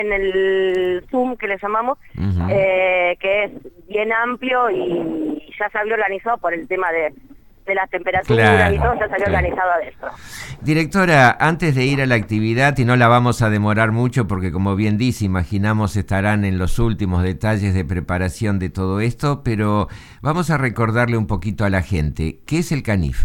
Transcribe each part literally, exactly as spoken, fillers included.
en el Zoom que le llamamos, uh-huh. eh, que es bien amplio y ya se había organizado por el tema de, de las temperaturas, claro, y todo, ya se había, claro, organizado adentro. Directora, antes de ir a la actividad, y no la vamos a demorar mucho porque como bien dice, imaginamos estarán en los últimos detalles de preparación de todo esto, pero vamos a recordarle un poquito a la gente, ¿qué es el CANIF?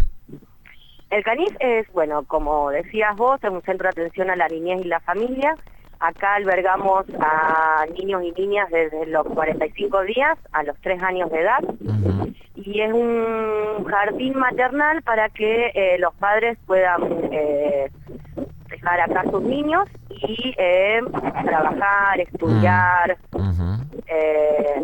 El CANIF es, bueno, como decías vos, es un centro de atención a la niñez y la familia. Acá albergamos a niños y niñas desde los cuarenta y cinco días a los tres años de edad. Uh-huh. Y es un jardín maternal para que eh, los padres puedan eh, dejar acá a sus niños y eh, trabajar, estudiar. Uh-huh. eh,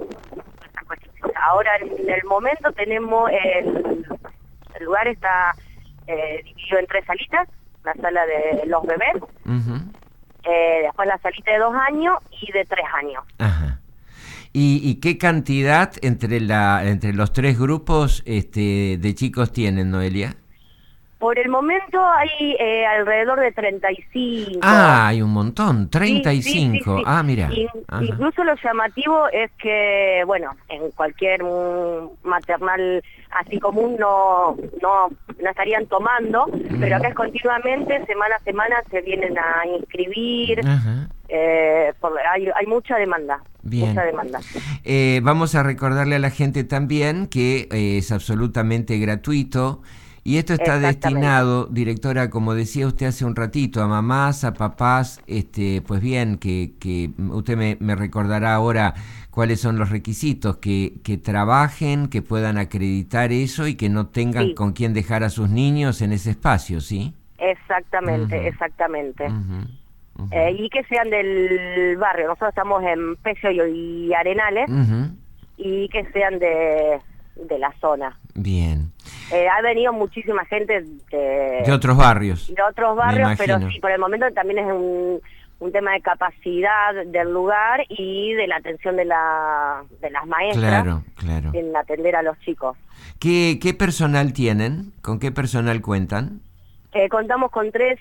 ahora, en el momento, tenemos el, el lugar está eh, dividido en tres salitas: la sala de los bebés, uh-huh. eh, después la salita de dos años y de tres años. Ajá. ¿Y, y qué cantidad entre la entre los tres grupos este, de chicos tienen, Noelia? Por el momento hay eh, alrededor de treinta y cinco. Ah, hay un montón, treinta y cinco. Sí, sí, sí, sí. Ah, mira. In, incluso lo llamativo es que, bueno, en cualquier um, maternal así común no, no, no estarían tomando, mm. pero acá es continuamente, semana a semana se vienen a inscribir. Ajá. Eh, por, hay, hay mucha demanda. Bien. Mucha demanda. Eh, vamos a recordarle a la gente también que eh, es absolutamente gratuito. Y esto está destinado, directora, como decía usted hace un ratito, a mamás, a papás, este, pues bien, que, que usted me, me recordará ahora cuáles son los requisitos, que, que trabajen, que puedan acreditar eso y que no tengan, sí, con quién dejar a sus niños en ese espacio, ¿sí? Exactamente, uh-huh. exactamente. Uh-huh. Uh-huh. Eh, y que sean del barrio. Nosotros estamos en Pecio y Arenales, uh-huh. y que sean de, de la zona. Bien. Eh, ha venido muchísima gente de, de otros barrios. De otros barrios, pero sí, por el momento también es un, un tema de capacidad del lugar y de la atención de la de las maestras, claro, claro, en atender a los chicos. ¿Qué, qué personal tienen? ¿Con qué personal cuentan? Eh, contamos con tres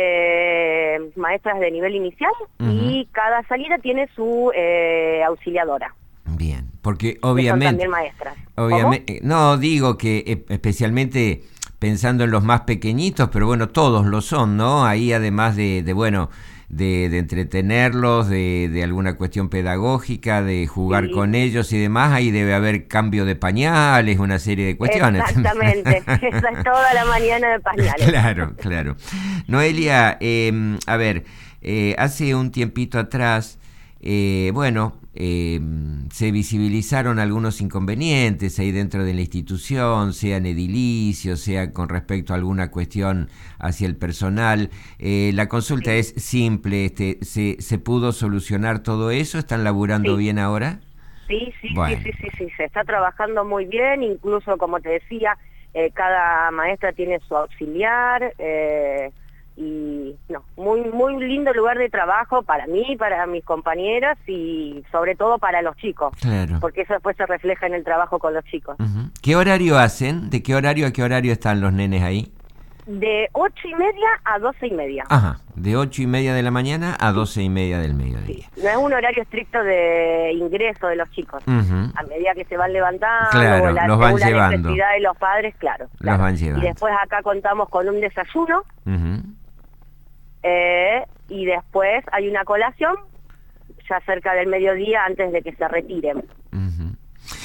eh, maestras de nivel inicial, uh-huh. y cada salida tiene su eh, auxiliadora. Bien, porque obviamente... Son también maestras. Obviamente, no, digo que eh, especialmente pensando en los más pequeñitos, pero bueno, todos lo son, ¿no? Ahí además de, de bueno, de, de entretenerlos, de, de alguna cuestión pedagógica, de jugar, sí, con ellos y demás, ahí debe haber cambio de pañales, una serie de cuestiones. Exactamente, esa es toda la mañana de pañales. Claro, claro. Noelia, eh, a ver, eh, hace un tiempito atrás, eh, bueno... Eh, se visibilizaron algunos inconvenientes ahí dentro de la institución, sea en edilicio, sea con respecto a alguna cuestión hacia el personal. Eh, la consulta, sí, es simple, este, ¿se, ¿se pudo solucionar todo eso? ¿Están laburando, sí, bien ahora? Sí, sí, bueno. sí, sí, sí, sí, se está trabajando muy bien, incluso como te decía, eh, cada maestra tiene su auxiliar, eh, y no, muy muy lindo lugar de trabajo para mí, para mis compañeras y sobre todo para los chicos, claro, porque eso después se refleja en el trabajo con los chicos. Uh-huh. ¿Qué horario hacen? ¿De qué horario a qué horario están los nenes ahí? De ocho y media a doce y media. Ajá, de ocho y media de la mañana a doce y media del mediodía. Sí. No es un horario estricto de ingreso de los chicos. Uh-huh. A medida que se van levantando, claro, la, los van la llevando. necesidad de los padres, claro, claro. Los van llevando. Y después acá contamos con un desayuno. Uh-huh. Eh, y después hay una colación ya cerca del mediodía antes de que se retiren. Uh-huh.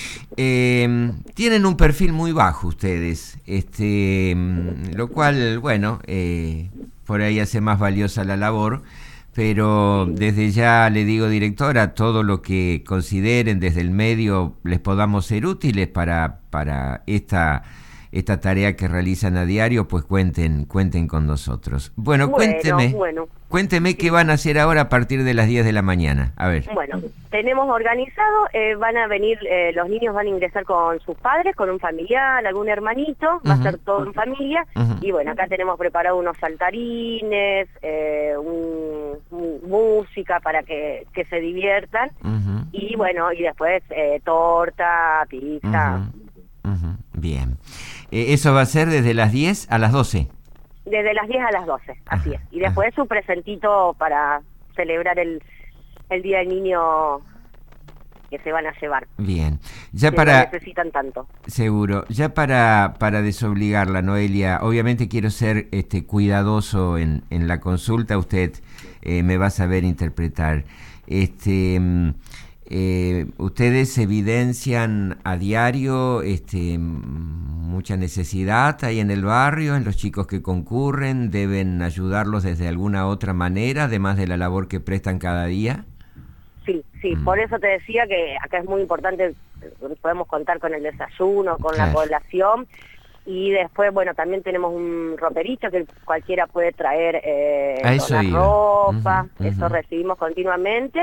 Eh, tienen un perfil muy bajo ustedes, este, lo cual, bueno, eh, por ahí hace más valiosa la labor, pero desde ya le digo, directora, todo lo que consideren desde el medio les podamos ser útiles para, para esta... esta tarea que realizan a diario, pues cuenten cuenten con nosotros. Bueno, bueno cuénteme, bueno. cuénteme qué van a hacer ahora a partir de las diez de la mañana. A ver. Bueno, tenemos organizado, eh, van a venir, eh, los niños van a ingresar con sus padres, con un familiar, algún hermanito, uh-huh, va a ser todo en familia, uh-huh, y bueno, acá tenemos preparado unos saltarines, eh, un, un, música para que, que se diviertan, uh-huh, y bueno, y después eh, torta, pizza. Uh-huh, uh-huh, bien. Eh, ¿Eso va a ser desde las diez a las doce? Desde las diez a las doce, así, ajá, es. Y después ajá, su presentito para celebrar el, el Día del Niño que se van a llevar. Bien, ya que para... no necesitan tanto. Seguro, ya para, para desobligarla, Noelia, obviamente quiero ser este, cuidadoso en, en la consulta, usted eh, me va a saber interpretar. Este, eh, ustedes evidencian a diario este, mucha necesidad ahí en el barrio, en los chicos que concurren, deben ayudarlos desde alguna otra manera, además de la labor que prestan cada día. Sí, sí, mm. por eso te decía que acá es muy importante, podemos contar con el desayuno, con claro. la población, y después, bueno, también tenemos un roperito que cualquiera puede traer eh, la ropa, uh-huh, eso uh-huh. recibimos continuamente,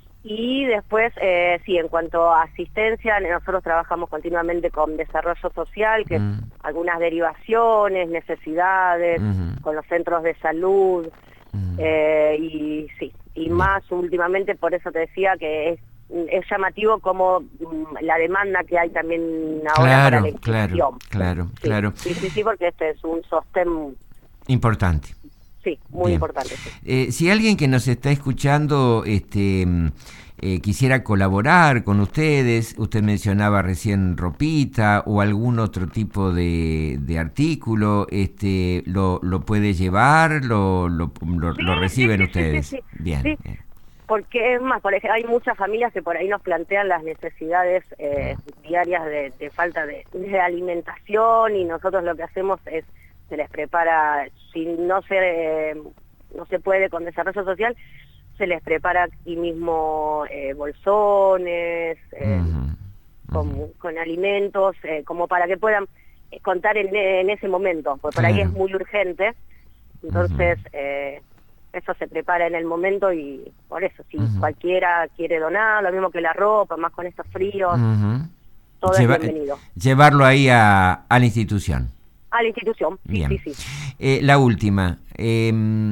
y después, eh, sí, en cuanto a asistencia, nosotros trabajamos continuamente con desarrollo social, que uh-huh. es algunas derivaciones, necesidades, uh-huh. con los centros de salud, uh-huh. eh, y sí, y más últimamente, por eso te decía que es, es llamativo como mm, la demanda que hay también ahora claro, para la inscripción. Claro, claro, sí, claro. Sí, sí, sí, porque este es un sostén... Importante. Sí, muy Bien. importante. Sí. Eh, si alguien que nos está escuchando este, eh, quisiera colaborar con ustedes, usted mencionaba recién ropita o algún otro tipo de, de artículo, este, lo, lo puede llevar, lo, lo, lo, sí, lo reciben sí, sí, ustedes. Sí, sí, bien, sí. bien. Porque es más, por ejemplo, hay muchas familias que por ahí nos plantean las necesidades eh, diarias de, de falta de, de alimentación, y nosotros lo que hacemos es, se les prepara, si no se, eh, no se puede con desarrollo social, se les prepara aquí mismo eh, bolsones, eh, uh-huh. con, uh-huh. con alimentos, eh, como para que puedan contar en, en ese momento, porque claro. por ahí es muy urgente, entonces... Uh-huh. eh, eso se prepara en el momento, y por eso, si uh-huh. cualquiera quiere donar, lo mismo que la ropa, más con estos fríos, uh-huh. todo Lleva, es bienvenido. Llevarlo ahí a, a la institución. A la institución, sí, Bien. sí, sí. Eh, la última, eh,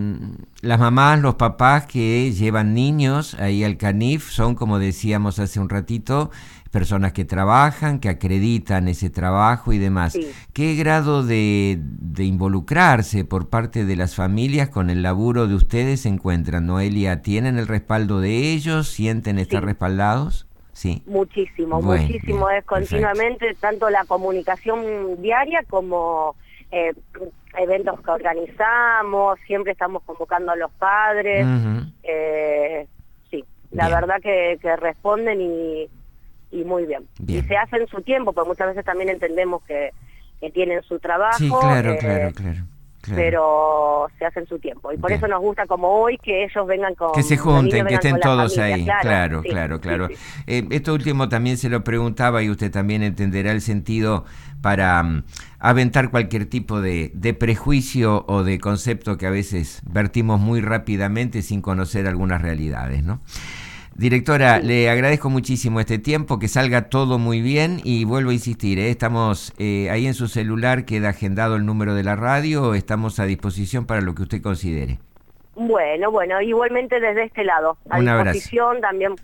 las mamás, los papás que llevan niños ahí al CANIF son, como decíamos hace un ratito, personas que trabajan, que acreditan ese trabajo y demás. Sí. ¿Qué grado de, de involucrarse por parte de las familias con el laburo de ustedes se encuentran? Noelia, ¿tienen el respaldo de ellos? ¿Sienten estar sí. respaldados? Sí. Muchísimo, bueno, muchísimo. Bien, es continuamente perfecto. Tanto la comunicación diaria como eh, eventos que organizamos, siempre estamos convocando a los padres. Uh-huh. eh, sí, la bien. verdad que, que responden y... y muy bien. bien. Y se hace en su tiempo, porque muchas veces también entendemos que, que tienen su trabajo. Sí, claro, eh, claro, claro, claro. Pero se hace en su tiempo. Y por bien. eso nos gusta, como hoy, que ellos vengan con... Que se junten, que estén todos ahí. Claro, claro, sí, claro, claro. Sí, sí. Eh, esto último también se lo preguntaba, y usted también entenderá el sentido para um, aventar cualquier tipo de, de prejuicio o de concepto que a veces vertimos muy rápidamente sin conocer algunas realidades, ¿no? Directora, sí. le agradezco muchísimo este tiempo, que salga todo muy bien, y vuelvo a insistir, ¿eh? estamos eh, ahí en su celular, queda agendado el número de la radio, estamos a disposición para lo que usted considere. Bueno, bueno, igualmente desde este lado, a un disposición abrazo. También.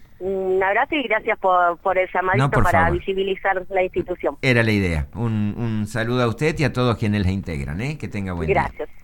Un abrazo y gracias por, por el llamadito no, por para favor. visibilizar la institución. Era la idea. Un, un saludo a usted y a todos quienes la integran, ¿eh? Que tenga buen gracias. día.